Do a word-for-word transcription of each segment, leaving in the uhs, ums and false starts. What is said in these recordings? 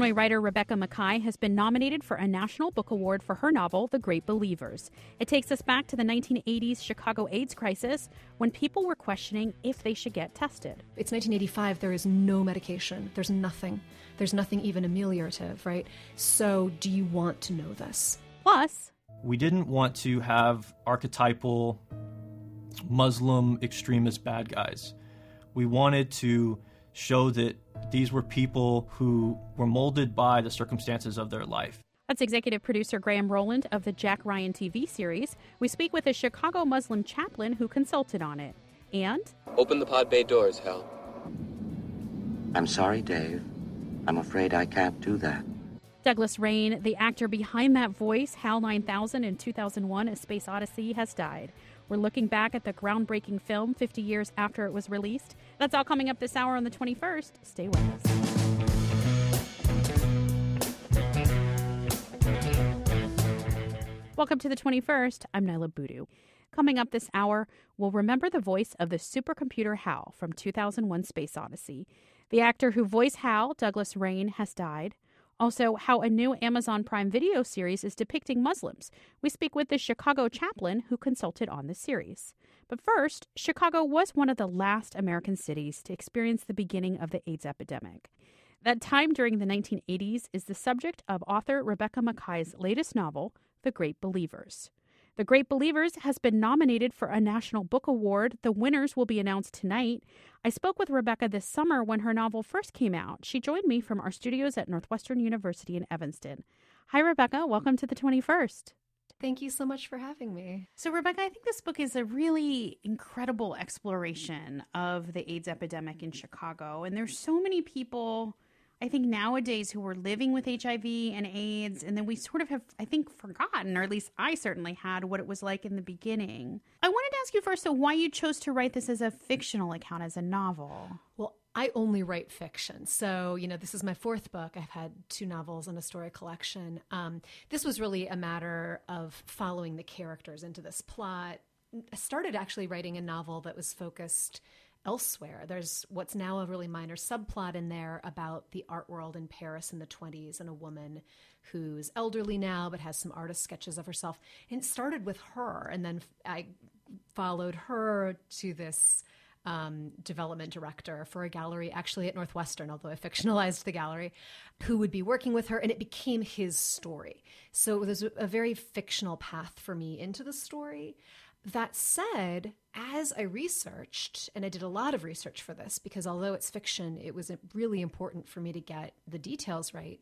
Illinois writer Rebecca Makkai has been nominated for a National Book Award for her novel, The Great Believers. It takes us back to the nineteen eighties Chicago AIDS crisis when people were questioning if they should get tested. It's nineteen eighty-five. There is no medication. There's nothing. There's nothing even ameliorative, right? So do you want to know this? Plus, we didn't want to have archetypal Muslim extremist bad guys. We wanted to show that these were people who were molded by the circumstances of their life. That's executive producer Graham Rowland of the Jack Ryan T V series. We speak with a Chicago Muslim chaplain who consulted on it. And open the pod bay doors, Hal. I'm sorry, Dave. I'm afraid I can't do that. Douglas Rain, the actor behind that voice, HAL nine thousand in two thousand one, A Space Odyssey, has died. We're looking back at the groundbreaking film fifty years after it was released. That's all coming up this hour on the twenty-first. Stay with us. Welcome to the twenty-first. I'm Nyla Boodoo. Coming up this hour, we'll remember the voice of the supercomputer HAL from two thousand one Space Odyssey. The actor who voiced HAL, Douglas Rain, has died. Also, how a new Amazon Prime Video series is depicting Muslims. We speak with the Chicago chaplain who consulted on the series. But first, Chicago was one of the last American cities to experience the beginning of the AIDS epidemic. That time during the nineteen eighties is the subject of author Rebecca Makkai's latest novel, The Great Believers. The Great Believers has been nominated for a National Book Award. The winners will be announced tonight. I spoke with Rebecca this summer when her novel first came out. She joined me from our studios at Northwestern University in Evanston. Hi, Rebecca. Welcome to the twenty-first. Thank you so much for having me. So, Rebecca, I think this book is a really incredible exploration of the AIDS epidemic in Chicago. And there's so many people, I think, nowadays who are living with H I V and AIDS, and then we sort of have, I think, forgotten, or at least I certainly had, what it was like in the beginning. I wanted to ask you first, though, why you chose to write this as a fictional account, as a novel. Well, I only write fiction. So, you know, this is my fourth book. I've had two novels and a story collection. Um, this was really a matter of following the characters into this plot. I started actually writing a novel that was focused elsewhere. There's what's now a really minor subplot in there about the art world in Paris in the twenties and a woman who's elderly now but has some artist sketches of herself. And it started with her, and then I followed her to this um, development director for a gallery actually at Northwestern, although I fictionalized the gallery, who would be working with her, and it became his story. So it was a very fictional path for me into the story. That said, as I researched, and I did a lot of research for this, because although it's fiction, it was really important for me to get the details right,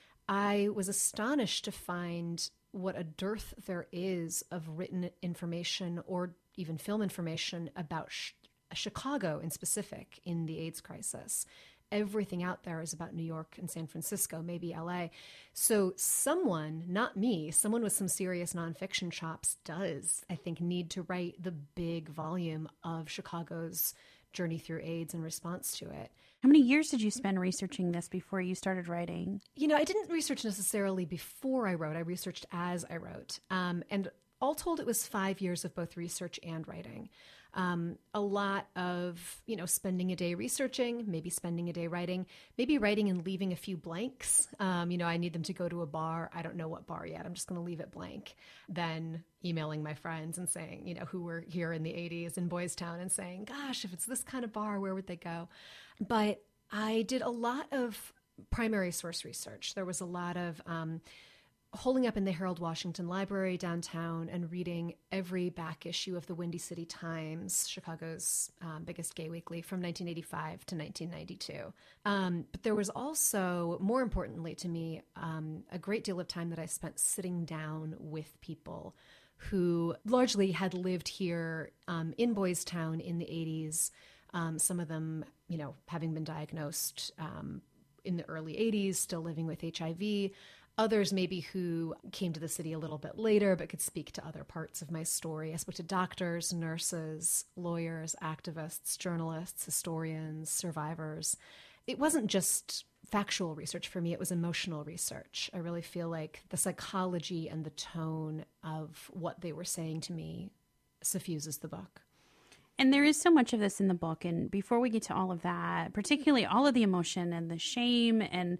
I was astonished to find what a dearth there is of written information or even film information about sh- Chicago in specific in the AIDS crisis. Everything out there is about New York and San Francisco, maybe L A. So someone, not me, someone with some serious nonfiction chops does, I think, need to write the big volume of Chicago's journey through AIDS in response to it. How many years did you spend researching this before you started writing? You know, I didn't research necessarily before I wrote. I researched as I wrote. Um, and all told, it was five years of both research and writing. Um, a lot of, you know, spending a day researching, maybe spending a day writing, maybe writing and leaving a few blanks. Um, you know, I need them to go to a bar. I don't know what bar yet. I'm just going to leave it blank. Then emailing my friends and saying, you know, who were here in the eighties in Boys Town and saying, gosh, if it's this kind of bar, where would they go? But I did a lot of primary source research. There was a lot of um, holding up in the Harold Washington Library downtown and reading every back issue of the Windy City Times, Chicago's um, biggest gay weekly, from nineteen eighty-five to nineteen ninety-two. Um, but there was also, more importantly to me, um, a great deal of time that I spent sitting down with people who largely had lived here um, in Boys Town in the eighties. Um, some of them, you know, having been diagnosed um, in the early eighties, still living with H I V. Others maybe who came to the city a little bit later but could speak to other parts of my story. I spoke to doctors, nurses, lawyers, activists, journalists, historians, survivors. It wasn't just factual research for me, it was emotional research. I really feel like the psychology and the tone of what they were saying to me suffuses the book. And there is so much of this in the book. And before we get to all of that, particularly all of the emotion and the shame and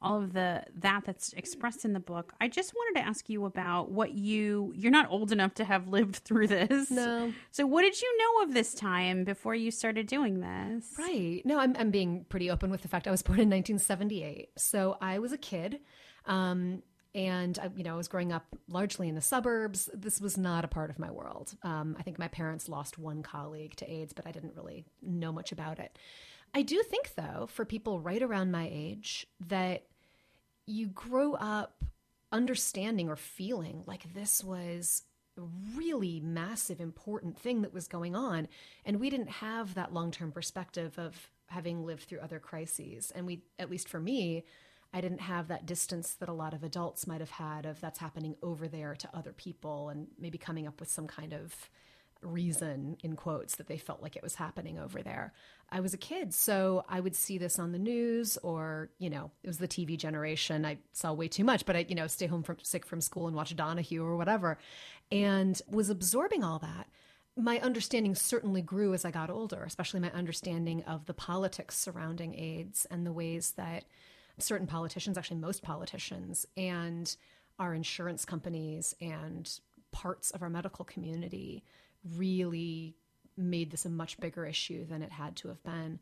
all of the that that's expressed in the book, I just wanted to ask you about what you you're not old enough to have lived through this. No. So what did you know of this time before you started doing this? Right. No, I'm I'm being pretty open with the fact I was born in nineteen seventy-eight. So I was a kid. Um And, I, you know, I was growing up largely in the suburbs. This was not a part of my world. Um, I think my parents lost one colleague to AIDS, but I didn't really know much about it. I do think, though, for people right around my age, that you grow up understanding or feeling like this was a really massive, important thing that was going on. And we didn't have that long-term perspective of having lived through other crises. And we, at least for me, I didn't have that distance that a lot of adults might have had of that's happening over there to other people and maybe coming up with some kind of reason, in quotes, that they felt like it was happening over there. I was a kid, so I would see this on the news or, you know, it was the T V generation. I saw way too much, but I, you know, stay home from sick from school and watch Donahue or whatever, and was absorbing all that. My understanding certainly grew as I got older, especially my understanding of the politics surrounding AIDS and the ways that certain politicians, actually most politicians, and our insurance companies and parts of our medical community really made this a much bigger issue than it had to have been.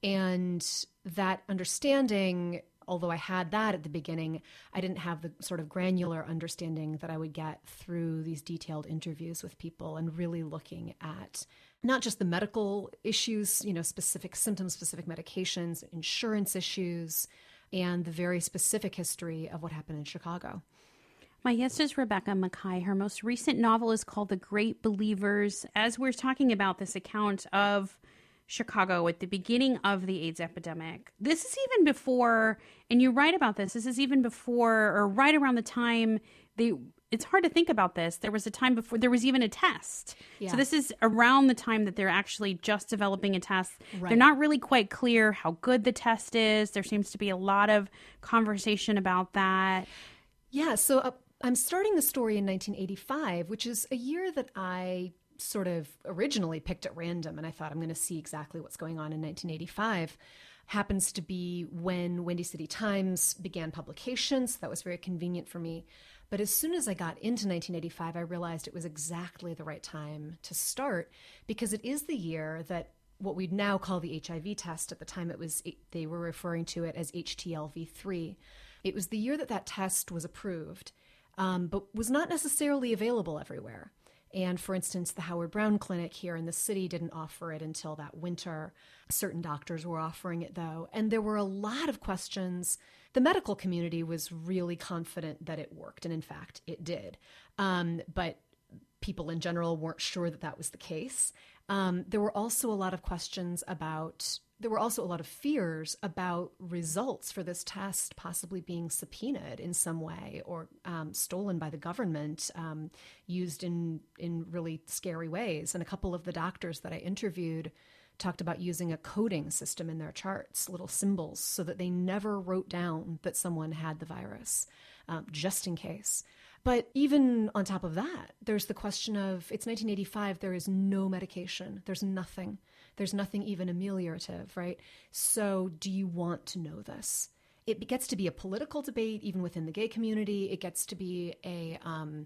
And that understanding, although I had that at the beginning, I didn't have the sort of granular understanding that I would get through these detailed interviews with people and really looking at not just the medical issues, you know, specific symptoms, specific medications, insurance issues, and the very specific history of what happened in Chicago. My guest is Rebecca Makkai. Her most recent novel is called The Great Believers. As we're talking about this account of Chicago at the beginning of the AIDS epidemic, this is even before, and you write about this, this is even before or right around the time they, it's hard to think about this. There was a time before there was even a test. Yeah. So this is around the time that they're actually just developing a test. Right. They're not really quite clear how good the test is. There seems to be a lot of conversation about that. Yeah. So uh, I'm starting the story in nineteen eighty-five, which is a year that I sort of originally picked at random. And I thought I'm going to see exactly what's going on in nineteen eighty-five. Happens to be when Windy City Times began publications. So that was very convenient for me. But as soon as I got into nineteen eighty-five, I realized it was exactly the right time to start because it is the year that what we'd now call the H I V test, at the time it was, they were referring to it as H T L V three. It was the year that that test was approved, um, but was not necessarily available everywhere. And for instance, the Howard Brown Clinic here in the city didn't offer it until that winter. Certain doctors were offering it, though. And there were a lot of questions. The medical community was really confident that it worked. And in fact, it did. Um, but people in general weren't sure that that was the case. Um, there were also a lot of questions about, there were also a lot of fears about results for this test possibly being subpoenaed in some way or um, stolen by the government, um, used in, in really scary ways. And a couple of the doctors that I interviewed talked about using a coding system in their charts, little symbols, so that they never wrote down that someone had the virus, um, just in case. But even on top of that, there's the question of, it's nineteen eighty-five, there is no medication. There's nothing. There's nothing even ameliorative, right? So do you want to know this? It gets to be a political debate, even within the gay community. It gets to be a, um,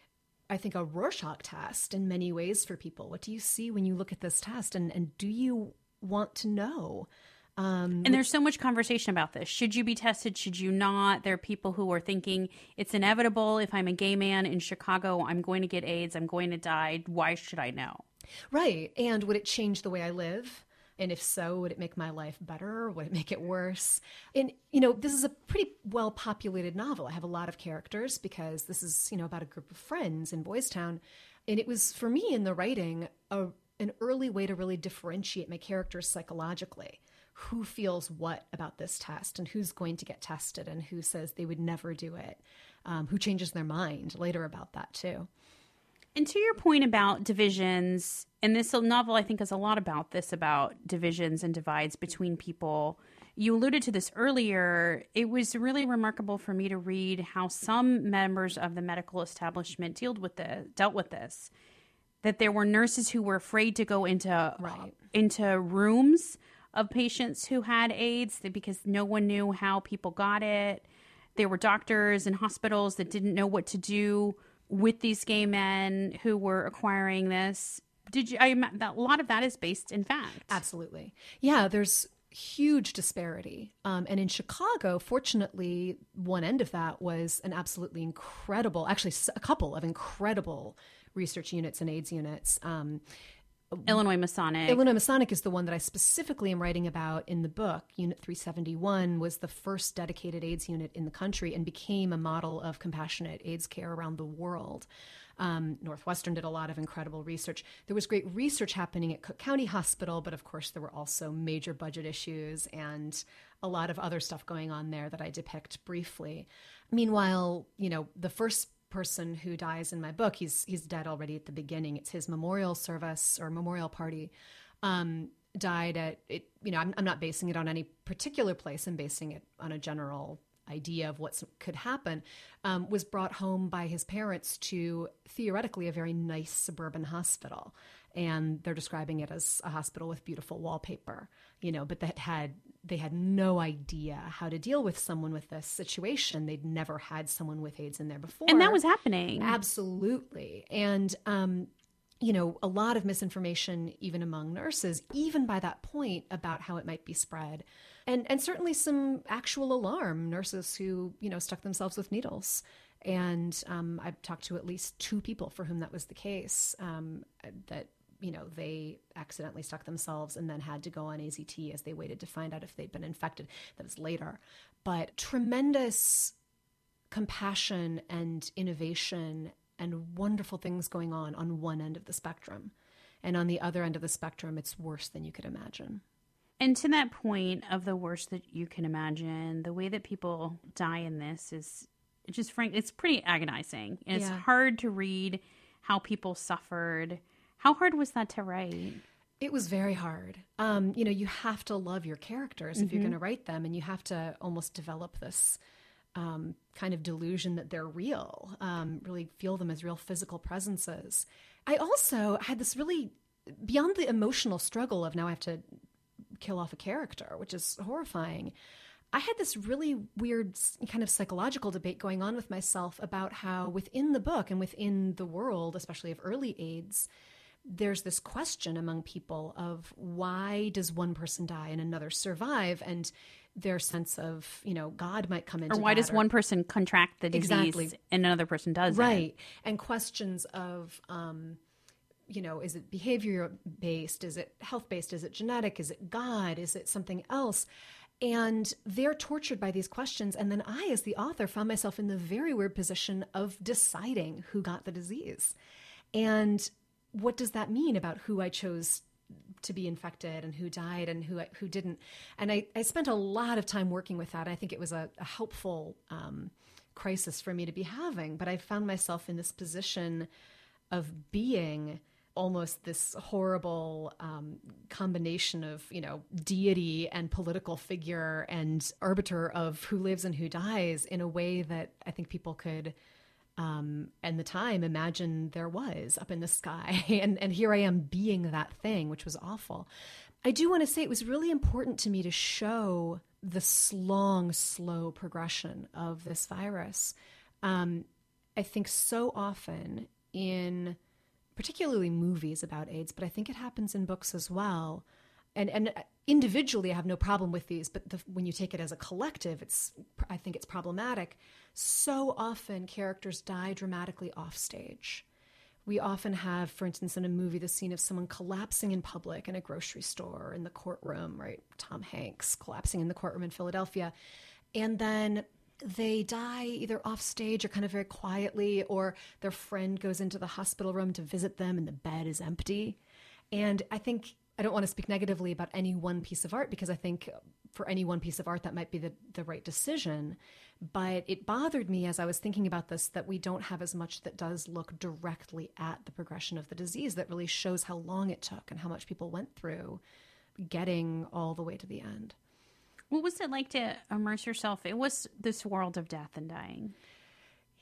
I think, a Rorschach test in many ways for people. What do you see when you look at this test? And, and do you want to know? Um, and there's so much conversation about this. Should you be tested? Should you not? There are people who are thinking it's inevitable. If I'm a gay man in Chicago, I'm going to get AIDS. I'm going to die. Why should I know? Right. And would it change the way I live? And if so, would it make my life better? Would it make it worse? And, you know, this is a pretty well-populated novel. I have a lot of characters because this is, you know, about a group of friends in Boys Town. And it was, for me in the writing, a, an early way to really differentiate my characters psychologically. Who feels what about this test and who's going to get tested and who says they would never do it, um, who changes their mind later about that too. And to your point about divisions, and this novel I think is a lot about this, about divisions and divides between people. You alluded to this earlier. It was really remarkable for me to read how some members of the medical establishment dealt with the, dealt with this, that there were nurses who were afraid to go into, right. into rooms of patients who had AIDS because no one knew how people got it. There were doctors and hospitals that didn't know what to do with these gay men who were acquiring this. Did you? I that a lot of that is based in fact. Absolutely, yeah. There's huge disparity, um, and in Chicago, fortunately, one end of that was an absolutely incredible, actually, a couple of incredible research units and AIDS units. Um, Illinois Masonic. Illinois Masonic is the one that I specifically am writing about in the book. Unit three seventy-one was the first dedicated AIDS unit in the country and became a model of compassionate AIDS care around the world. Um, Northwestern did a lot of incredible research. There was great research happening at Cook County Hospital, but of course there were also major budget issues and a lot of other stuff going on there that I depict briefly. Meanwhile, you know, the first person who dies in my book, he's he's dead already at the beginning. It's his memorial service or memorial party. Um, died at it. You know, I'm, I'm not basing it on any particular place. I'm basing it on a general idea of what could happen. Um, was brought home by his parents to theoretically a very nice suburban hospital, and they're describing it as a hospital with beautiful wallpaper. You know, but that had they had no idea how to deal with someone with this situation. They'd never had someone with AIDS in there before. And that was happening. Absolutely. And, um, you know, a lot of misinformation, even among nurses, even by that point, about how it might be spread. And, and certainly some actual alarm, nurses who, you know, stuck themselves with needles. And um, I've talked to at least two people for whom that was the case, um, that you know, they accidentally stuck themselves and then had to go on A Z T as they waited to find out if they'd been infected. That was later. But tremendous compassion and innovation and wonderful things going on on one end of the spectrum. And on the other end of the spectrum, it's worse than you could imagine. And to that point of the worst that you can imagine, the way that people die in this is it's just frank. It's pretty agonizing. And it's Yeah. hard to read how people suffered. How hard was that to write? It was very hard. Um, you know, you have to love your characters if Mm-hmm. you're going to write them, and you have to almost develop this um, kind of delusion that they're real, um, really feel them as real physical presences. I also had this really, beyond the emotional struggle of now I have to kill off a character, which is horrifying, I had this really weird kind of psychological debate going on with myself about how within the book and within the world, especially of early AIDS, there's this question among people of why does one person die and another survive, and their sense of, you know, God might come into Or why that, does or, one person contract the disease Exactly. and another person doesn't? right, and questions of, um, you know, is it behavior based? Is it health based? Is it genetic? Is it God? Is it something else? And they're tortured by these questions. And then I, as the author, found myself in the very weird position of deciding who got the disease. And what does that mean about who I chose to be infected and who died and who who didn't? And I, I spent a lot of time working with that. I think it was a, a helpful um, crisis for me to be having. But I found myself in this position of being almost this horrible um, combination of, you know, deity and political figure and arbiter of who lives and who dies in a way that I think people could, um, and the time, imagine there was up in the sky. And, and here I am being that thing, which was awful. I do want to say it was really important to me to show this long, slow progression of this virus. Um, I think so often in particularly movies about AIDS, but I think it happens in books as well. And and individually, I have no problem with these, but the, when you take it as a collective, it's I think it's problematic. So often characters die dramatically off stage. We often have, for instance, in a movie, the scene of someone collapsing in public in a grocery store or in the courtroom, right? Tom Hanks collapsing in the courtroom in Philadelphia. And then they die either off stage or kind of very quietly, or their friend goes into the hospital room to visit them and the bed is empty. And I think, I don't want to speak negatively about any one piece of art, because I think for any one piece of art that might be the, the right decision. But it bothered me as I was thinking about this that we don't have as much that does look directly at the progression of the disease, that really shows how long it took and how much people went through getting all the way to the end. What was it like to immerse yourself? It was this world of death and dying.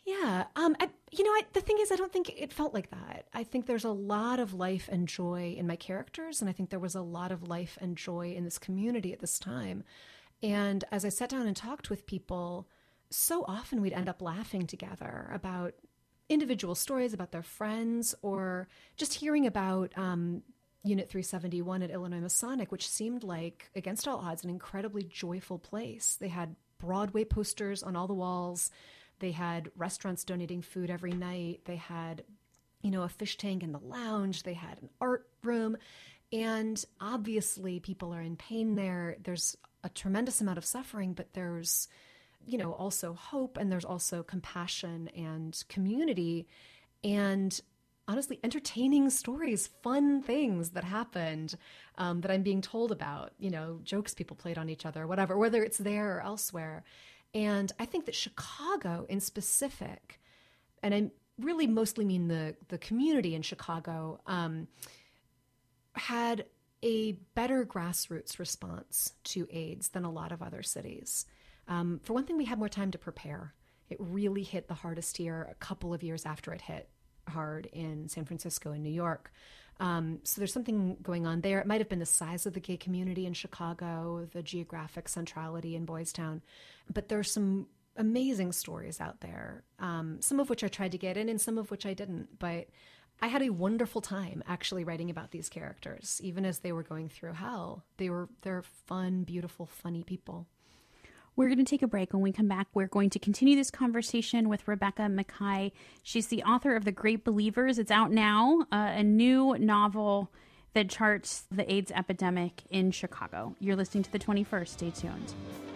Yeah. Um, I, you know, I, the thing is, I don't think it felt like that. I think there's a lot of life and joy in my characters, and I think there was a lot of life and joy in this community at this time. And as I sat down and talked with people, so often we'd end up laughing together about individual stories about their friends, or just hearing about um, Unit three seventy-one at Illinois Masonic, which seemed like, against all odds, an incredibly joyful place. They had Broadway posters on all the walls. They had restaurants donating food every night. They had, you know, a fish tank in the lounge. They had an art room. And obviously people are in pain there. There's a tremendous amount of suffering, but there's, you know, also hope, and there's also compassion and community, and honestly, entertaining stories, fun things that happened um, that I'm being told about, you know, jokes people played on each other, whatever, whether it's there or elsewhere. And I think that Chicago in specific, and I really mostly mean the, the community in Chicago, um, had a better grassroots response to AIDS than a lot of other cities. Um, for one thing, we had more time to prepare. It really hit the hardest here a couple of years after it hit hard in San Francisco and New York. Um, so there's something going on there. It might have been the size of the gay community in Chicago, the geographic centrality in Boys Town, but there's some amazing stories out there, um, some of which I tried to get in and some of which I didn't. But I had a wonderful time actually writing about these characters, even as they were going through hell. They were, they're fun, beautiful, funny people. We're going to take a break. When we come back, we're going to continue this conversation with Rebecca Makkai. She's the author of The Great Believers. It's out now, uh, a new novel that charts the AIDS epidemic in Chicago. You're listening to The twenty-first. Stay tuned.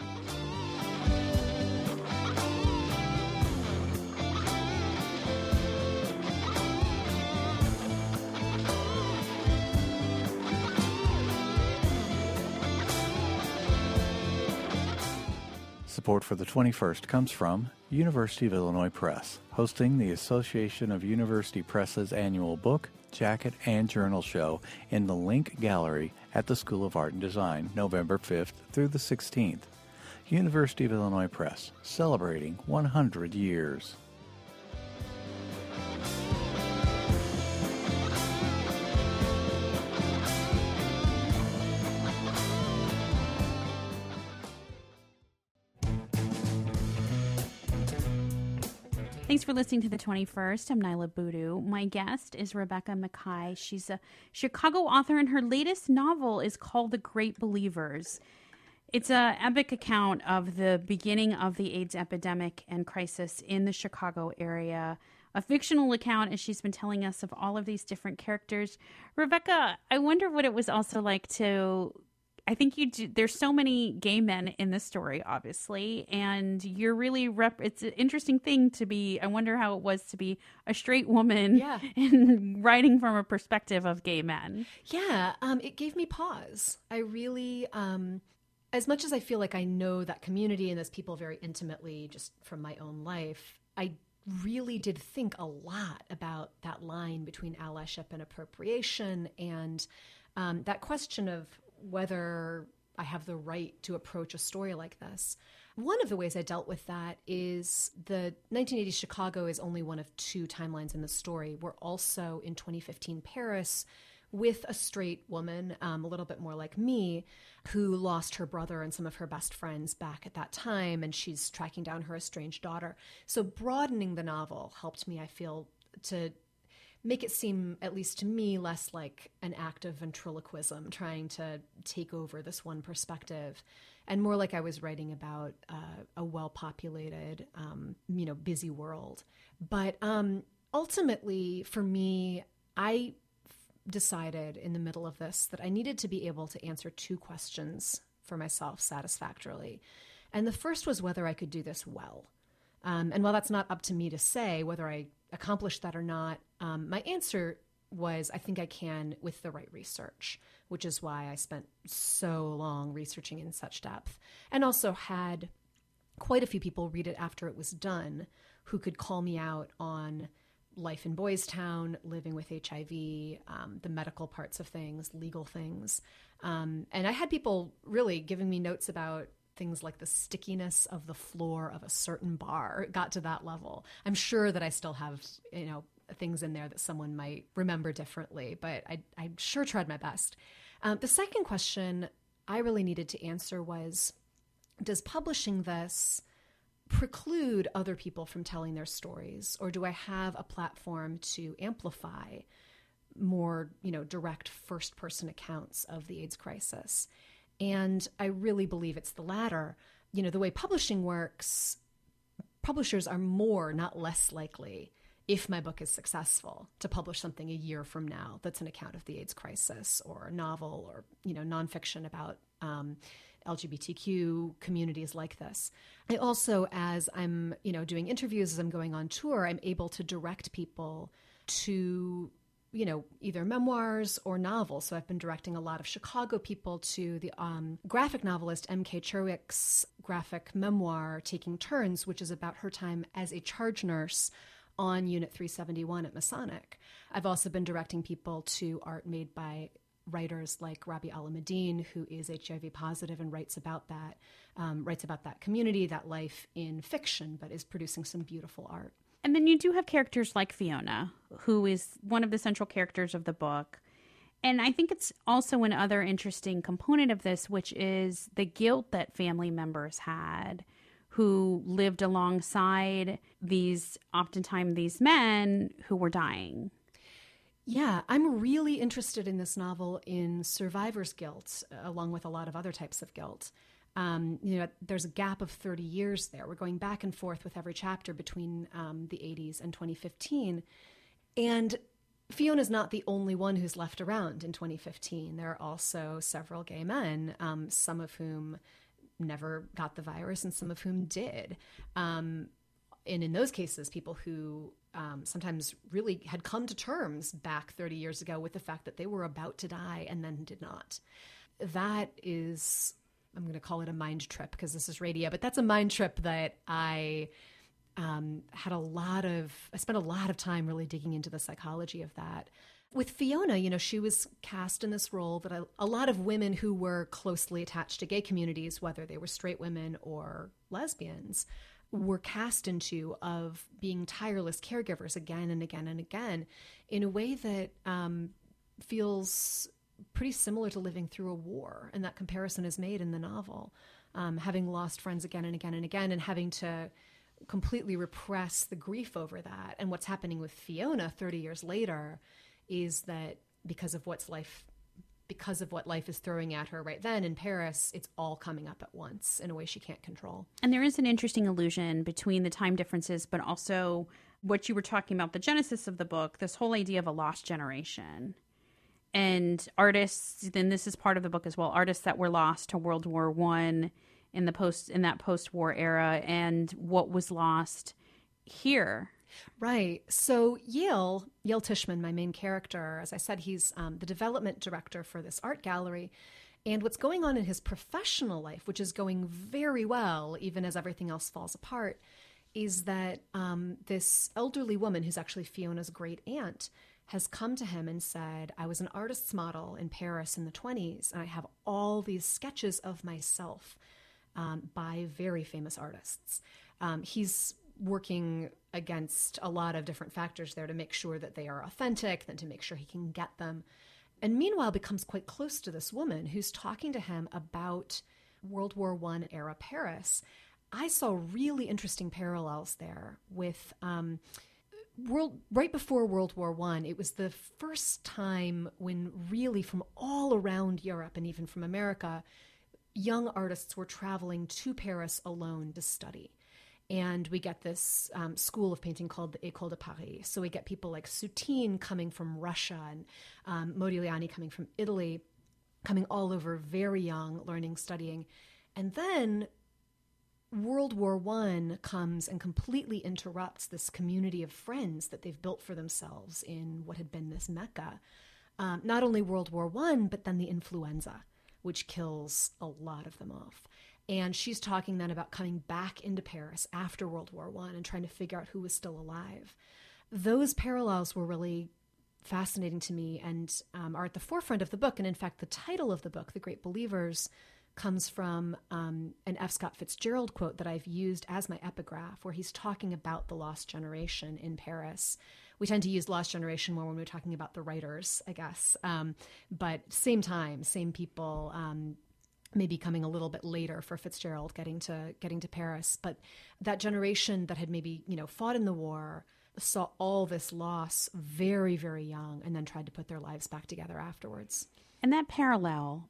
Support for the twenty-first comes from University of Illinois Press, hosting the Association of University Press's annual book, jacket, and journal show in the Link Gallery at the School of Art and Design, November fifth through the sixteenth. University of Illinois Press, celebrating one hundred years. Thanks for listening to The twenty-first. I'm Nyla Boodoo. My guest is Rebecca Makkai. She's a Chicago author, and her latest novel is called The Great Believers. It's an epic account of the beginning of the AIDS epidemic and crisis in the Chicago area. A fictional account, as she's been telling us, of all of these different characters. Rebecca, I wonder what it was also like to... I think you do, there's so many gay men in this story, obviously, and you're really rep. It's an interesting thing to be. I wonder how it was to be a straight woman, yeah, and writing from a perspective of gay men. Yeah, um, it gave me pause. I really, um, as much as I feel like I know that community and those people very intimately, just from my own life, I really did think a lot about that line between allyship and appropriation, and um, that question of whether I have the right to approach a story like this. One of the ways I dealt with that is the nineteen eighties Chicago is only one of two timelines in the story. We're also in twenty fifteen Paris with a straight woman, um, a little bit more like me, who lost her brother and some of her best friends back at that time, and she's tracking down her estranged daughter. So broadening the novel helped me, I feel, to make it seem, at least to me, less like an act of ventriloquism, trying to take over this one perspective, and more like I was writing about uh, a well-populated, um, you know, busy world. But um, ultimately, for me, I decided in the middle of this that I needed to be able to answer two questions for myself satisfactorily. And the first was whether I could do this well. Um, and while that's not up to me to say whether I accomplished that or not, um, my answer was I think I can with the right research, which is why I spent so long researching in such depth, and also had quite a few people read it after it was done who could call me out on life in Boys Town, living with H I V, um, the medical parts of things, legal things. Um, and I had people really giving me notes about things like the stickiness of the floor of a certain bar. It got to that level. I'm sure that I still have, you know, things in there that someone might remember differently, but I, I sure tried my best. Um, the second question I really needed to answer was, does publishing this preclude other people from telling their stories, or do I have a platform to amplify more, you know, direct first-person accounts of the AIDS crisis? And I really believe it's the latter. You know, the way publishing works, publishers are more, not less likely, if my book is successful, to publish something a year from now that's an account of the AIDS crisis, or a novel, or, you know, nonfiction about um, L G B T Q communities like this. I also, as I'm, you know, doing interviews, as I'm going on tour, I'm able to direct people to, you know, either memoirs or novels. So I've been directing a lot of Chicago people to the um, graphic novelist M K Cherwick's graphic memoir, Taking Turns, which is about her time as a charge nurse on Unit three seventy-one at Masonic. I've also been directing people to art made by writers like Rabi Alameddine, who is H I V positive and writes about that, um, writes about that community, that life in fiction, but is producing some beautiful art. And then you do have characters like Fiona, who is one of the central characters of the book. And I think it's also another interesting component of this, which is the guilt that family members had who lived alongside these, oftentimes these men who were dying. Yeah, I'm really interested in this novel in survivor's guilt, along with a lot of other types of guilt. Um, you know, there's a gap of thirty years there. We're going back and forth with every chapter between um, the eighties and twenty fifteen. And Fiona's not the only one who's left around in twenty fifteen. There are also several gay men, um, some of whom never got the virus and some of whom did. Um, and in those cases, people who um, sometimes really had come to terms back thirty years ago with the fact that they were about to die and then did not. That is, I'm going to call it a mind trip because this is radio, but that's a mind trip that I um, had a lot of, I spent a lot of time really digging into the psychology of that. With Fiona, you know, she was cast in this role that a, a lot of women who were closely attached to gay communities, whether they were straight women or lesbians, were cast into, of being tireless caregivers again and again and again in a way that um, feels pretty similar to living through a war. And that comparison is made in the novel, um, having lost friends again and again and again and having to completely repress the grief over that. And what's happening with Fiona thirty years later is that because of what's life, because of what life is throwing at her right then in Paris, it's all coming up at once in a way she can't control. And there is an interesting illusion between the time differences, but also what you were talking about, the genesis of the book, this whole idea of a lost generation. And artists, then this is part of the book as well, artists that were lost to World War One in the post in that post-war era, and what was lost here. Right. So Yale, Yale Tishman, my main character, as I said, he's um, the development director for this art gallery. And what's going on in his professional life, which is going very well, even as everything else falls apart, is that um, this elderly woman, who's actually Fiona's great aunt, has come to him and said, I was an artist's model in Paris in the twenties, and I have all these sketches of myself um, by very famous artists. Um, he's working against a lot of different factors there to make sure that they are authentic, then to make sure he can get them. And meanwhile becomes quite close to this woman who's talking to him about World War One era Paris. I saw really interesting parallels there with um, World right before World War One. It was the first time when really from all around Europe and even from America, young artists were traveling to Paris alone to study. And we get this um, school of painting called the École de Paris. So we get people like Soutine coming from Russia and um, Modigliani coming from Italy, coming all over very young, learning, studying. And then World War One comes and completely interrupts this community of friends that they've built for themselves in what had been this Mecca. Um, not only World War One, but then the influenza, which kills a lot of them off. And she's talking then about coming back into Paris after World War One and trying to figure out who was still alive. Those parallels were really fascinating to me and um, are at the forefront of the book. And in fact, the title of the book, The Great Believers, comes from um, an F. Scott Fitzgerald quote that I've used as my epigraph, where he's talking about the lost generation in Paris. We tend to use lost generation more when we're talking about the writers, I guess. Um, but same time, same people, um, maybe coming a little bit later for Fitzgerald getting to getting to Paris. But that generation that had maybe, you know, fought in the war, saw all this loss very, very young, and then tried to put their lives back together afterwards. And that parallel,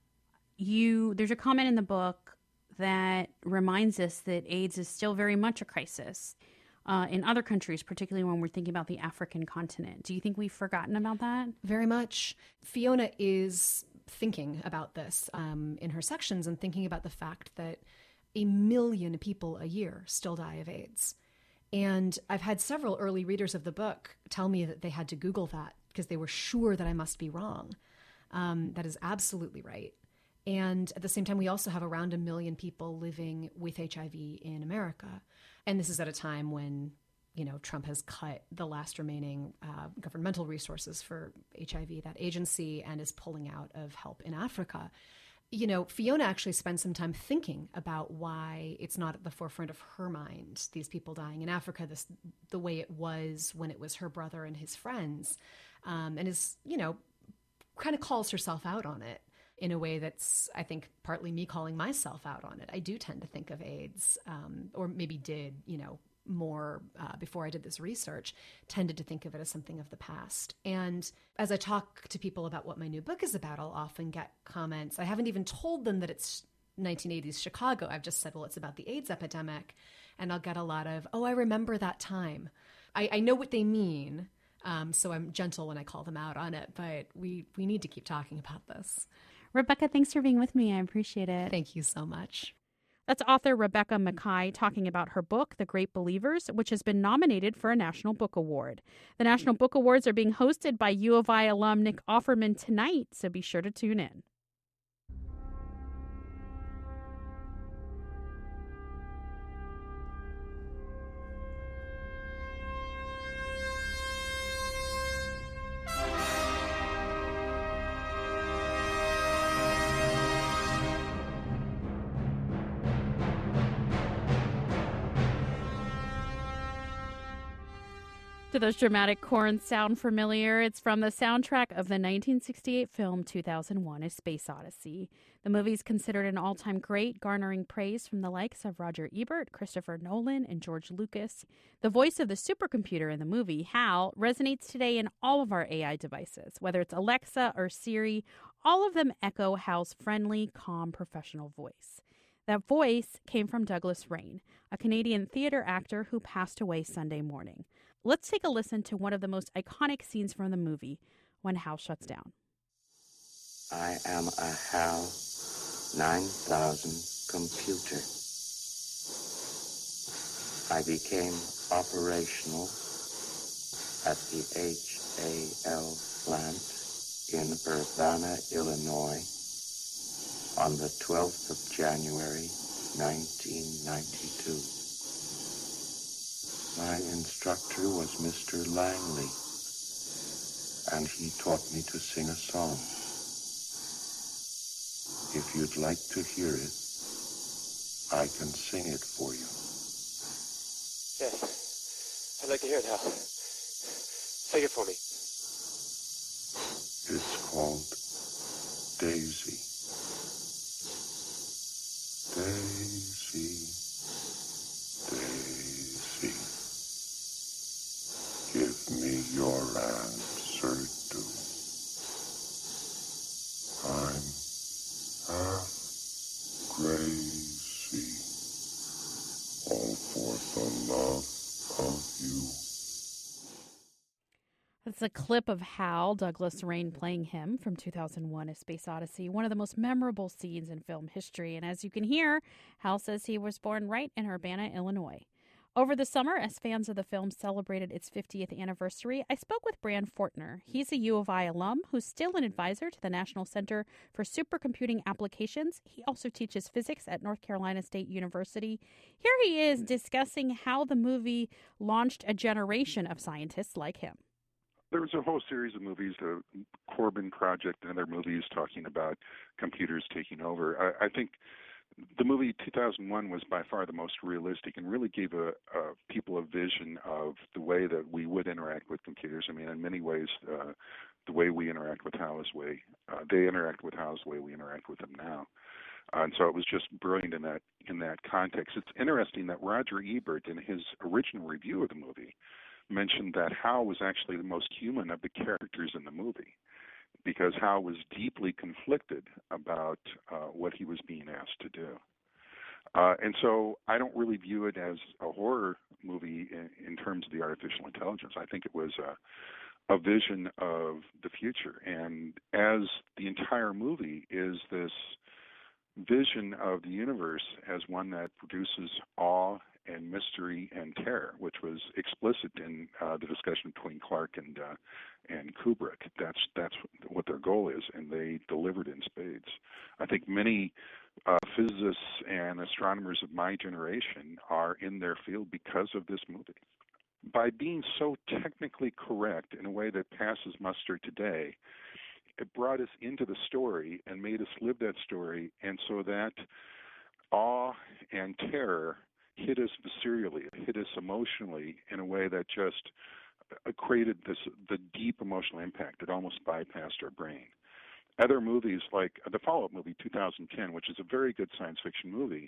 you there's a comment in the book that reminds us that AIDS is still very much a crisis uh, in other countries, particularly when we're thinking about the African continent. Do you think we've forgotten about that? Very much. Fiona is thinking about this um, in her sections and thinking about the fact that a million people a year still die of AIDS. And I've had several early readers of the book tell me that they had to Google that because they were sure that I must be wrong. Um, that is absolutely right. And at the same time, we also have around a million people living with H I V in America. And this is at a time when, you know, Trump has cut the last remaining uh, governmental resources for H I V, that agency, and is pulling out of help in Africa. You know, Fiona actually spent some time thinking about why it's not at the forefront of her mind, these people dying in Africa, this the way it was when it was her brother and his friends, um, and is, you know, kind of calls herself out on it in a way that's, I think, partly me calling myself out on it. I do tend to think of AIDS, um, or maybe did, you know, more uh, before I did this research, tended to think of it as something of the past. And as I talk to people about what my new book is about, I'll often get comments. I haven't even told them that it's nineteen eighties Chicago. I've just said, well, it's about the AIDS epidemic. And I'll get a lot of, oh, I remember that time. I, I know what they mean. Um, so I'm gentle when I call them out on it, but we, we need to keep talking about this. Rebecca, thanks for being with me. I appreciate it. Thank you so much. That's author Rebecca Makkai talking about her book, The Great Believers, which has been nominated for a National Book Award. The National Book Awards are being hosted by U of I alum Nick Offerman tonight, so be sure to tune in. Do those dramatic horns sound familiar? It's from the soundtrack of the nineteen sixty-eight film two thousand one: A Space Odyssey. The movie is considered an all-time great, garnering praise from the likes of Roger Ebert, Christopher Nolan, and George Lucas. The voice of the supercomputer in the movie, Hal, resonates today in all of our A I devices. Whether it's Alexa or Siri, all of them echo Hal's friendly, calm, professional voice. That voice came from Douglas Rain, a Canadian theater actor who passed away Sunday morning. Let's take a listen to one of the most iconic scenes from the movie, when Hal shuts down. I am a HAL nine thousand computer. I became operational at the H A L plant in Urbana, Illinois on the twelfth of January, nineteen ninety-two. My instructor was Mister Langley, and he taught me to sing a song. If you'd like to hear it, I can sing it for you. Yes, I'd like to hear it, Hal. Sing it for me. It's called Daisy. Daisy, Daisy, give me your answer, do. I'm half crazy, all for the love of you. That's a clip of Hal, Douglas Rain playing him from two thousand one: A Space Odyssey, one of the most memorable scenes in film history. And as you can hear, Hal says he was born right in Urbana, Illinois. Over the summer, as fans of the film celebrated its fiftieth anniversary, I spoke with Bran Fortner. He's a U of I alum who's still an advisor to the National Center for Supercomputing Applications. He also teaches physics at North Carolina State University. Here he is discussing how the movie launched a generation of scientists like him. there was a whole series of movies, the Corbin Project and other movies talking about computers taking over. I, I think the movie two thousand one was by far the most realistic and really gave a, a people a vision of the way that we would interact with computers. I mean, in many ways, uh, the way we interact with HAL is the way uh, they interact with HAL is the way we interact with them now. Uh, and so it was just brilliant in that in that context. It's interesting that Roger Ebert, in his original review of the movie, mentioned that HAL was actually the most human of the characters in the movie, because HAL was deeply conflicted about uh, what he was being asked to do. Uh, and so I don't really view it as a horror movie in, in terms of the artificial intelligence. I think it was a, a vision of the future. And as the entire movie is this vision of the universe as one that produces awe and mystery and terror, which was explicit in uh, the discussion between Clark and uh, and Kubrick. That's that's what their goal is, and they delivered in spades. I think many uh, physicists and astronomers of my generation are in their field because of this movie. By being so technically correct in a way that passes muster today, it brought us into the story and made us live that story, and so that awe and terror hit us viscerally, it hit us emotionally in a way that just uh, created this the deep emotional impact. It almost bypassed our brain. Other movies like the follow-up movie two thousand ten, which is a very good science fiction movie,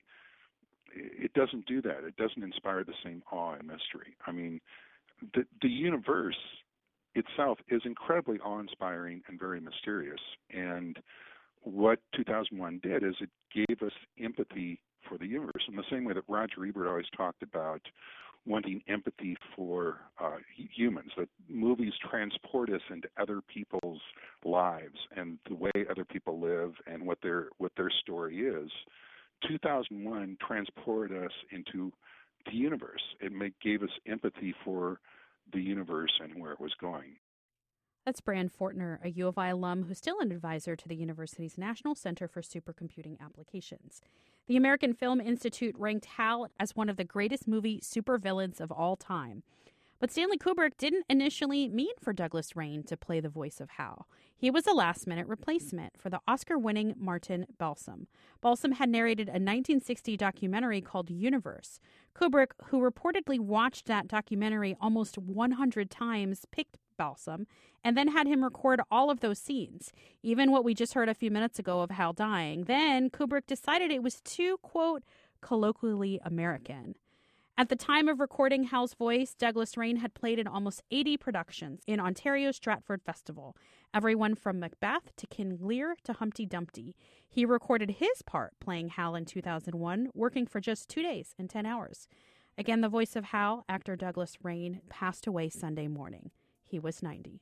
it doesn't do that. It doesn't inspire the same awe and mystery. I mean, the the universe itself is incredibly awe-inspiring and very mysterious. And what two thousand one did is it gave us empathy for the universe, in the same way that Roger Ebert always talked about wanting empathy for uh, humans, that movies transport us into other people's lives and the way other people live and what their what their story is. two thousand one transported us into the universe. It made, gave us empathy for the universe and where it was going. That's Bran Fortner, a U of I alum who's still an advisor to the university's National Center for Supercomputing Applications. The American Film Institute ranked HAL as one of the greatest movie supervillains of all time. But Stanley Kubrick didn't initially mean for Douglas Rain to play the voice of HAL. He was a last-minute replacement for the Oscar-winning Martin Balsam. Balsam had narrated a nineteen sixty documentary called Universe. Kubrick, who reportedly watched that documentary almost one hundred times, picked Balsam and then had him record all of those scenes, even what we just heard a few minutes ago of HAL dying. Then Kubrick decided it was too, quote, colloquially American. At the time of recording HAL's voice, Douglas Rain had played in almost eighty productions in Ontario's Stratford Festival, everyone from Macbeth to King Lear to Humpty Dumpty. He recorded his part playing HAL in two thousand one, working for just two days and ten hours. Again, the voice of HAL, actor Douglas Rain, passed away Sunday morning. He was ninety.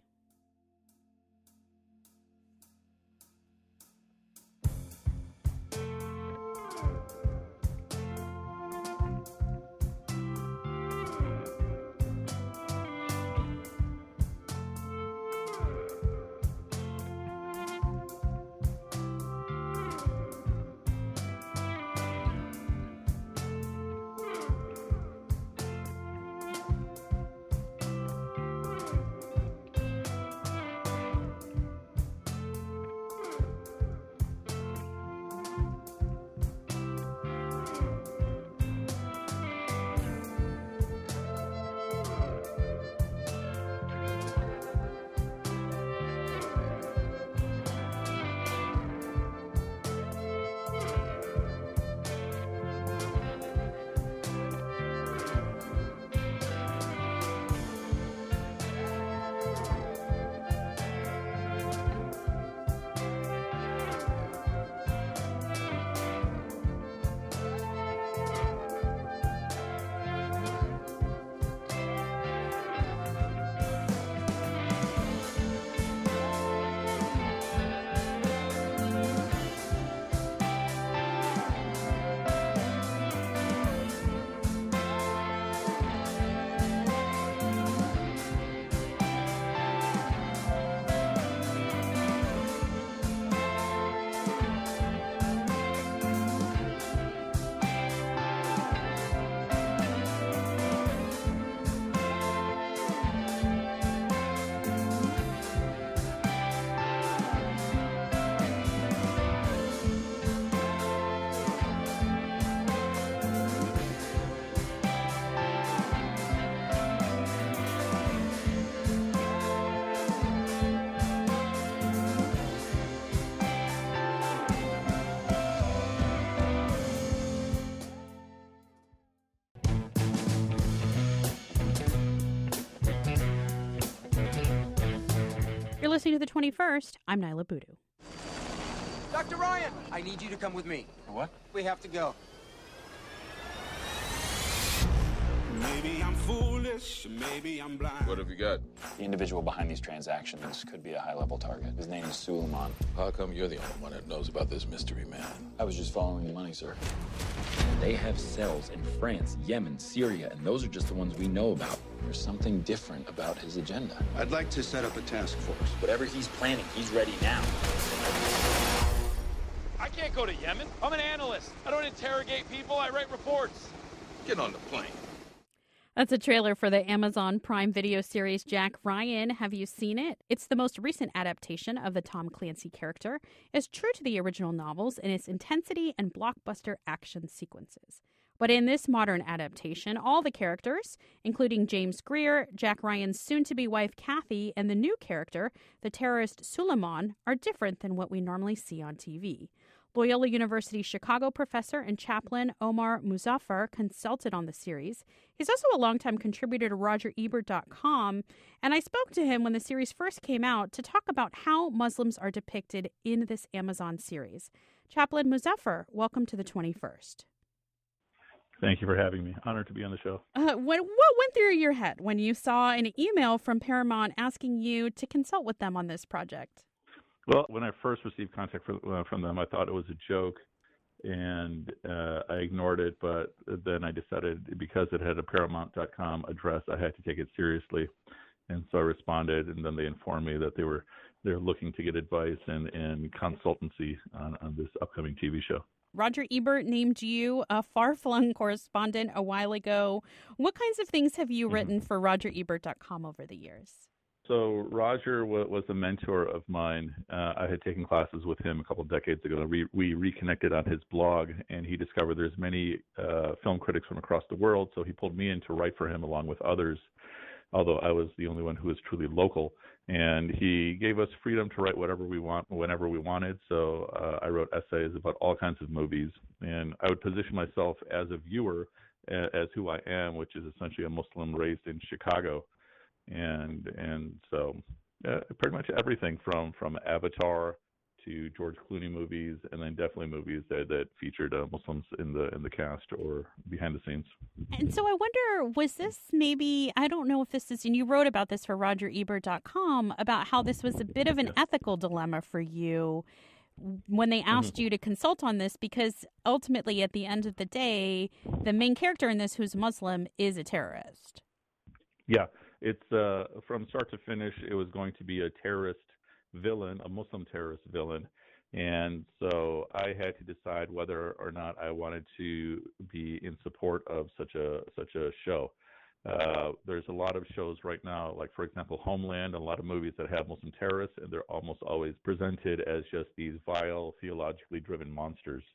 You're listening to The twenty-first. I'm Nyla Boodoo. Doctor Ryan, I need you to come with me. For what? We have to go. Maybe I'm foolish, maybe I'm blind. What have you got? The individual behind these transactions could be a high-level target. His name is Suleiman. How come you're the only one that knows about this mystery man? I was just following the money, sir. They have cells in France, Yemen, Syria, and those are just the ones we know about. There's something different about his agenda. I'd like to set up a task force. Whatever he's planning, he's ready now. I can't go to Yemen. I'm an analyst. I don't interrogate people. I write reports. Get on the plane. That's a trailer for the Amazon Prime Video series Jack Ryan. Have you seen it? It's the most recent adaptation of the Tom Clancy character. It's true to the original novels in its intensity and blockbuster action sequences. But in this modern adaptation, all the characters, including James Greer, Jack Ryan's soon-to-be wife Kathy, and the new character, the terrorist Suleiman, are different than what we normally see on T V. Loyola University Chicago professor and chaplain Omar Muzaffar consulted on the series. He's also a longtime contributor to Roger Ebert dot com, and I spoke to him when the series first came out to talk about how Muslims are depicted in this Amazon series. Chaplain Muzaffar, welcome to the twenty-first. Thank you for having me. Honored to be on the show. Uh, what, what went through your head when you saw an email from Paramount asking you to consult with them on this project? Well, when I first received contact from, uh, from them, I thought it was a joke, and uh, I ignored it. But then I decided, because it had a Paramount dot com address, I had to take it seriously. And so I responded, and then they informed me that they were they're looking to get advice and, and consultancy on, on this upcoming T V show. Roger Ebert named you a far-flung correspondent a while ago. What kinds of things have you written mm-hmm. for Roger Ebert dot com over the years? So Roger w- was a mentor of mine. Uh, I had taken classes with him a couple of decades ago. We, we reconnected on his blog, and he discovered there's many uh, film critics from across the world, so he pulled me in to write for him along with others, although I was the only one who was truly local. And he gave us freedom to write whatever we want, whenever we wanted. So uh, I wrote essays about all kinds of movies, and I would position myself as a viewer uh, as who I am, which is essentially a Muslim raised in Chicago. And and so uh, pretty much everything from, from Avatar to George Clooney movies, and then definitely movies that, that featured uh, Muslims in the in the cast or behind the scenes. And so I wonder, was this maybe, I don't know if this is, and you wrote about this for Roger Ebert dot com, about how this was a bit of an yeah. ethical dilemma for you when they asked mm-hmm. you to consult on this, because ultimately at the end of the day, the main character in this, who's Muslim, is a terrorist. Yeah. It's uh, from start to finish, it was going to be a terrorist villain, a Muslim terrorist villain. And so I had to decide whether or not I wanted to be in support of such a such a show. Uh, there's a lot of shows right now, like, for example, Homeland, and a lot of movies that have Muslim terrorists, and they're almost always presented as just these vile, theologically driven monsters.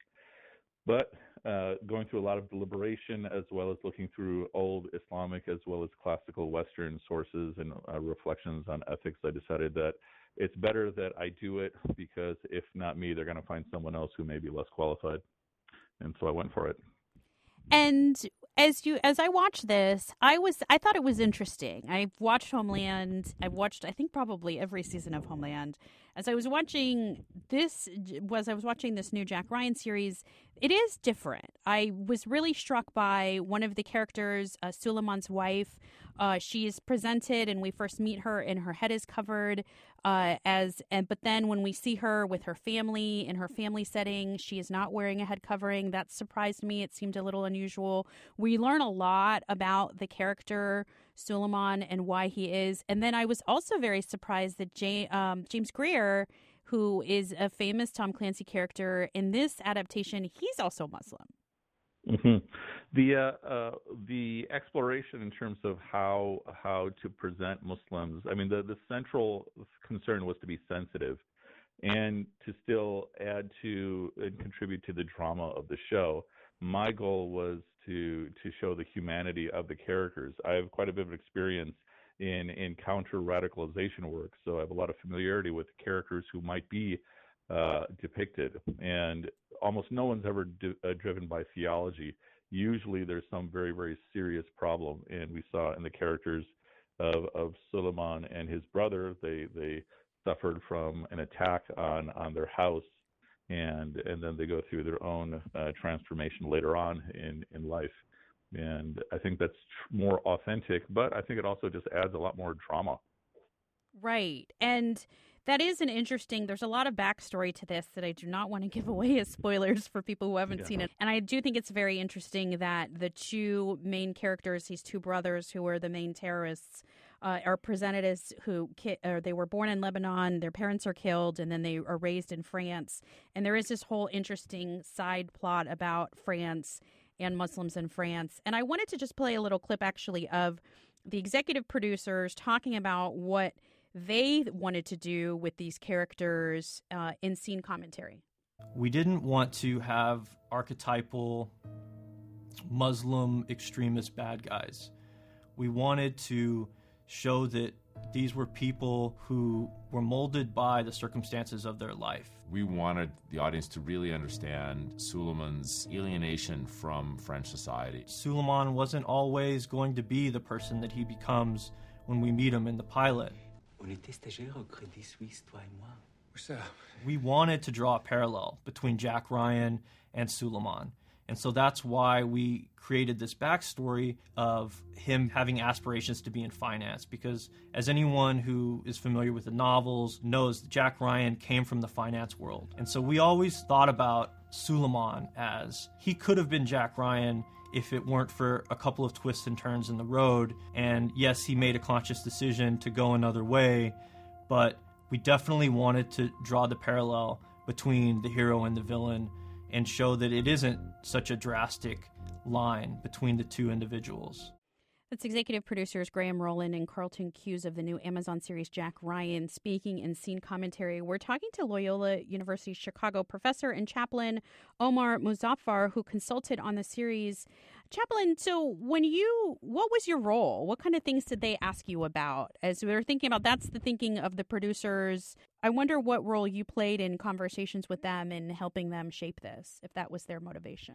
But uh, going through a lot of deliberation, as well as looking through old Islamic as well as classical Western sources and uh, reflections on ethics, I decided that it's better that I do it, because if not me, they're going to find someone else who may be less qualified. And so I went for it. And as you as I watched this, I was I thought it was interesting. I've watched Homeland. I've watched, I think, probably every season of Homeland. As I was watching this, was I was watching this new Jack Ryan series, it is different. I was really struck by one of the characters, uh, Suleiman's wife. Uh, she is presented, and we first meet her, and her head is covered. Uh, as and but then when we see her with her family in her family setting, she is not wearing a head covering. That surprised me. It seemed a little unusual. We learn a lot about the character Suleiman and why he is. And then I was also very surprised that Jay, um, James Greer, who is a famous Tom Clancy character in this adaptation, he's also Muslim. Mm-hmm. The uh, uh, the exploration in terms of how how to present Muslims. I mean, the, the central concern was to be sensitive, and to still add to and contribute to the drama of the show. My goal was to to show the humanity of the characters. I have quite a bit of experience in in counter radicalization work, so I have a lot of familiarity with characters who might be uh, depicted, and almost no one's ever d- uh, driven by theology. Usually there's some very, very serious problem, and we saw in the characters of, of Suleiman and his brother, they they suffered from an attack on, on their house, and and then they go through their own uh, transformation later on in, in life. And I think that's tr- more authentic, but I think it also just adds a lot more drama. Right. And that is an interesting, there's a lot of backstory to this that I do not want to give away as spoilers for people who haven't Yeah. seen it. And I do think it's very interesting that the two main characters, these two brothers who are the main terrorists, uh, are presented as who ki- or they were born in Lebanon, their parents are killed, and then they are raised in France. And there is this whole interesting side plot about France and Muslims in France. And I wanted to just play a little clip actually of the executive producers talking about what they wanted to do with these characters uh, in scene commentary. We didn't want to have archetypal Muslim extremist bad guys. We wanted to show that these were people who were molded by the circumstances of their life. We wanted the audience to really understand Suleiman's alienation from French society. Suleiman wasn't always going to be the person that he becomes when we meet him in the pilot. On était stagiaires au Crédit Suisse, toi et moi. What's that? We wanted to draw a parallel between Jack Ryan and Suleiman. And so that's why we created this backstory of him having aspirations to be in finance. Because as anyone who is familiar with the novels knows, Jack Ryan came from the finance world. And so we always thought about Suleiman as he could have been Jack Ryan if it weren't for a couple of twists and turns in the road. And yes, he made a conscious decision to go another way, but we definitely wanted to draw the parallel between the hero and the villain and show that it isn't such a drastic line between the two individuals. That's executive producers Graham Rowland and Carlton Cuse of the new Amazon series Jack Ryan speaking in scene commentary. We're talking to Loyola University Chicago professor and chaplain Omar Muzaffar, who consulted on the series. Chaplain, so when you, what was your role? What kind of things did they ask you about? As we were thinking about, that's the thinking of the producers. I wonder what role you played in conversations with them and helping them shape this, if that was their motivation.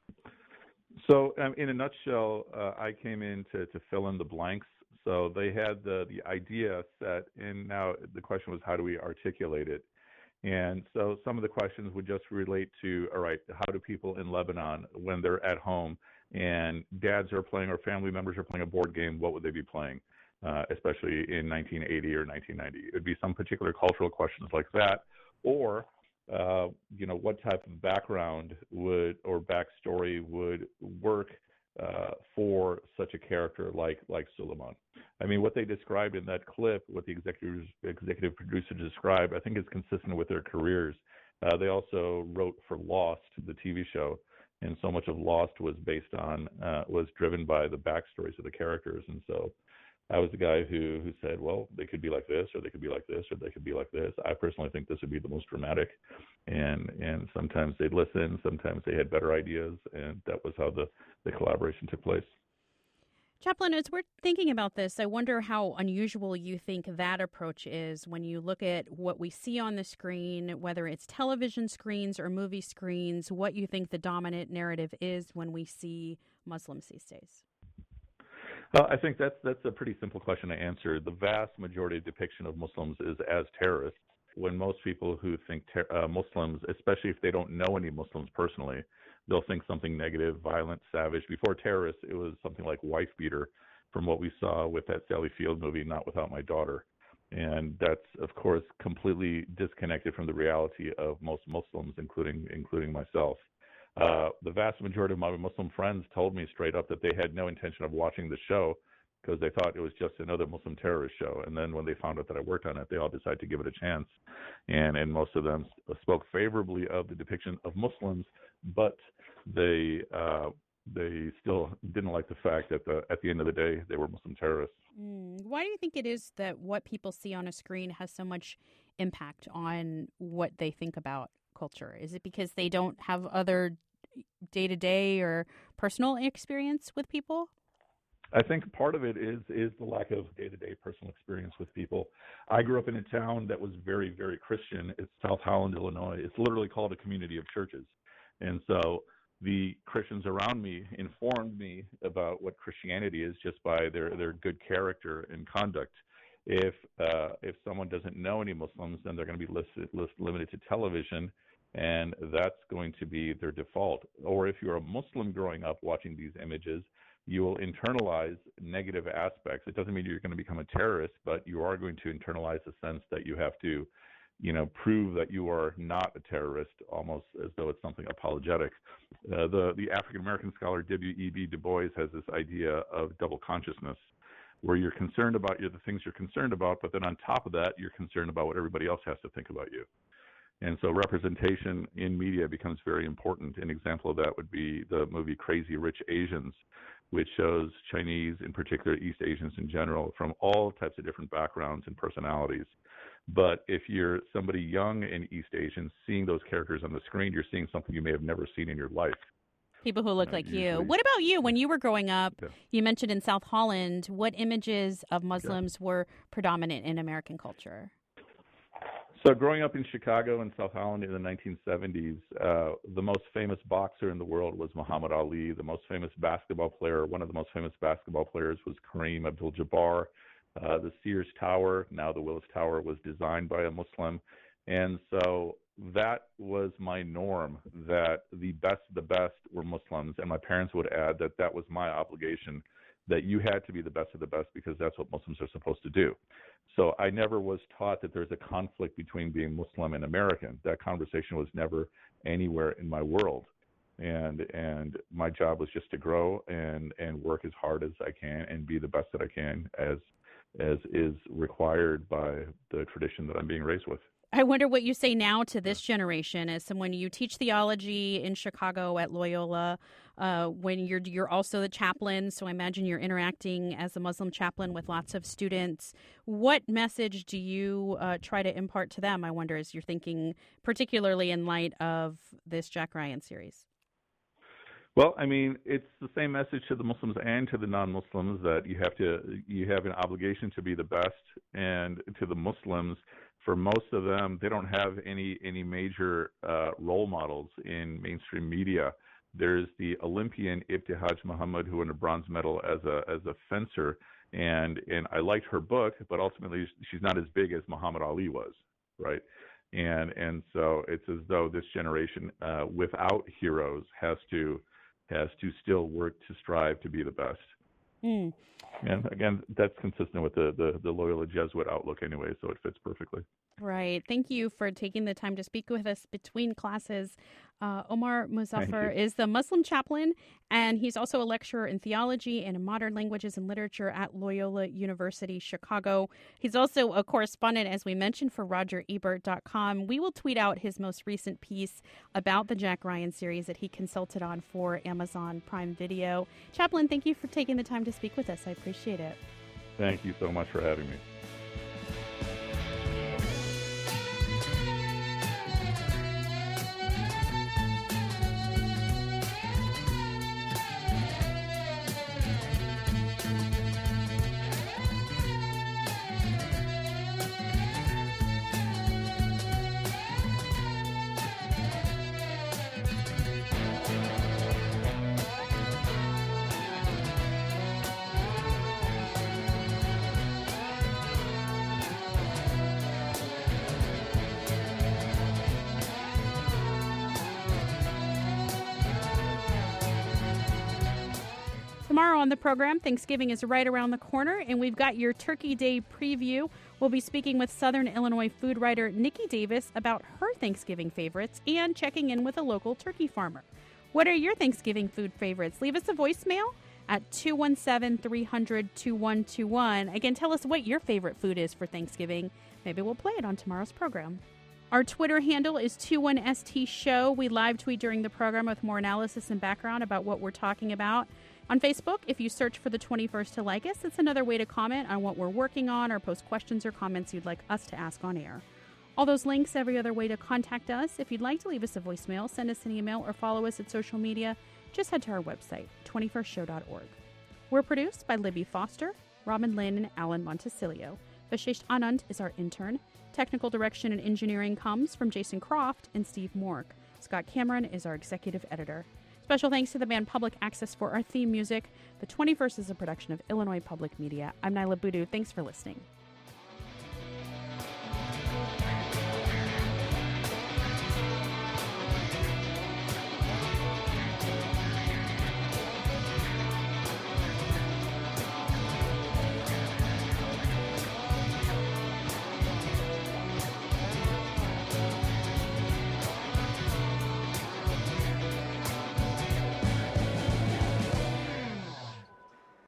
So, um, in a nutshell, uh, I came in to, to fill in the blanks. So they had the, the idea set, and now the question was, how do we articulate it? And so some of the questions would just relate to, all right, how do people in Lebanon, when they're at home and dads are playing or family members are playing a board game, what would they be playing, uh, especially in nineteen eighty or nineteen ninety? It would be some particular cultural questions like that, or Uh, you know, what type of background would or backstory would work uh, for such a character like like Suleiman? I mean, what they described in that clip, what the executive executive producer described, I think is consistent with their careers. Uh, they also wrote for Lost, the T V show, and so much of Lost was based on uh, was driven by the backstories of the characters, and so. I was the guy who, who said, well, they could be like this, or they could be like this, or they could be like this. I personally think this would be the most dramatic. And and sometimes they'd listen, sometimes they had better ideas, and that was how the, the collaboration took place. Chaplain, as we're thinking about this, I wonder how unusual you think that approach is when you look at what we see on the screen, whether it's television screens or movie screens, what you think the dominant narrative is when we see Muslims these days. Well, I think that's that's a pretty simple question to answer. The vast majority of depiction of Muslims is as terrorists. When most people who think ter- uh, Muslims, especially if they don't know any Muslims personally, they'll think something negative, violent, savage. Before terrorists, it was something like wife beater, from what we saw with that Sally Field movie, Not Without My Daughter. And that's, of course, completely disconnected from the reality of most Muslims, including including myself. Uh, the vast majority of my Muslim friends told me straight up that they had no intention of watching the show because they thought it was just another Muslim terrorist show. And then when they found out that I worked on it, they all decided to give it a chance. And and most of them spoke favorably of the depiction of Muslims, but they uh, they still didn't like the fact that the, at the end of the day, they were Muslim terrorists. Mm. Why do you think it is that what people see on a screen has so much impact on what they think about culture? Is it because they don't have other day-to-day or personal experience with people? I think part of it is is the lack of day-to-day personal experience with people. I grew up in a town that was very, very Christian. It's South Holland, Illinois. It's literally called a community of churches. And so the Christians around me informed me about what Christianity is just by their, their good character and conduct. If uh, if someone doesn't know any Muslims, then they're going to be listed, list, limited to television, and that's going to be their default. Or if you're a Muslim growing up watching these images, you will internalize negative aspects. It doesn't mean you're going to become a terrorist, but you are going to internalize the sense that you have to, you know, prove that you are not a terrorist, almost as though it's something apologetic. Uh, the the African American scholar W E B Du Bois has this idea of double consciousness, where you're concerned about the things you're concerned about, but then on top of that, you're concerned about what everybody else has to think about you. And so representation in media becomes very important. An example of that would be the movie Crazy Rich Asians, which shows Chinese, in particular East Asians in general, from all types of different backgrounds and personalities. But if you're somebody young in East Asian, seeing those characters on the screen, you're seeing something you may have never seen in your life. People who look uh, like usually, you. What about you? When you were growing up, yeah. you mentioned in South Holland, what images of Muslims yeah. were predominant in American culture? So growing up in Chicago and South Holland in the nineteen seventies, uh, the most famous boxer in the world was Muhammad Ali. The most famous basketball player, one of the most famous basketball players was Kareem Abdul-Jabbar. Uh, the Sears Tower, now the Willis Tower, was designed by a Muslim. And so that was my norm, that the best of the best were Muslims. And my parents would add that that was my obligation, that you had to be the best of the best because that's what Muslims are supposed to do. So I never was taught that there's a conflict between being Muslim and American. That conversation was never anywhere in my world. And and my job was just to grow and, and work as hard as I can and be the best that I can as as is required by the tradition that I'm being raised with. I wonder what you say now to this generation as someone you teach theology in Chicago at Loyola, uh, when you're you're also the chaplain, so I imagine you're interacting as a Muslim chaplain with lots of students. What message do you uh, try to impart to them, I wonder, as you're thinking, particularly in light of this Jack Ryan series? Well, I mean, it's the same message to the Muslims and to the non-Muslims that you have to you have an obligation to be the best. And to the Muslims, for most of them, they don't have any any major uh, role models in mainstream media. There's the Olympian Ibtihaj Muhammad, who won a bronze medal as a as a fencer, and and I liked her book, but ultimately she's not as big as Muhammad Ali was, right? And and so it's as though this generation, uh, without heroes, has to has to still work to strive to be the best. Mm. And again, that's consistent with the, the, the Loyola Jesuit outlook anyway, so it fits perfectly. Right. Thank you for taking the time to speak with us between classes. Uh, Omar Muzaffar is the Muslim chaplain, and he's also a lecturer in theology and in modern languages and literature at Loyola University, Chicago. He's also a correspondent, as we mentioned, for Roger Ebert dot com. We will tweet out his most recent piece about the Jack Ryan series that he consulted on for Amazon Prime Video. Chaplain, thank you for taking the time to speak with us. I appreciate it. Thank you so much for having me. Tomorrow on the program, Thanksgiving is right around the corner, and we've got your Turkey Day preview. We'll be speaking with Southern Illinois food writer Nikki Davis about her Thanksgiving favorites and checking in with a local turkey farmer. What are your Thanksgiving food favorites? Leave us a voicemail at two one seven, three hundred, two one two one. Again, tell us what your favorite food is for Thanksgiving. Maybe we'll play it on tomorrow's program. Our Twitter handle is two one S T show. We live tweet during the program with more analysis and background about what we're talking about. On Facebook, if you search for the twenty-first to like us, it's another way to comment on what we're working on or post questions or comments you'd like us to ask on air. All those links, every other way to contact us. If you'd like to leave us a voicemail, send us an email, or follow us at social media, just head to our website, twenty-first show dot org. We're produced by Libby Foster, Robin Lynn, and Alan Montesilio. Vashesh Anand is our intern. Technical direction and engineering comes from Jason Croft and Steve Mork. Scott Cameron is our executive editor. Special thanks to the band Public Access for our theme music. The twenty-first is a production of Illinois Public Media. I'm Nyla Boodoo. Thanks for listening.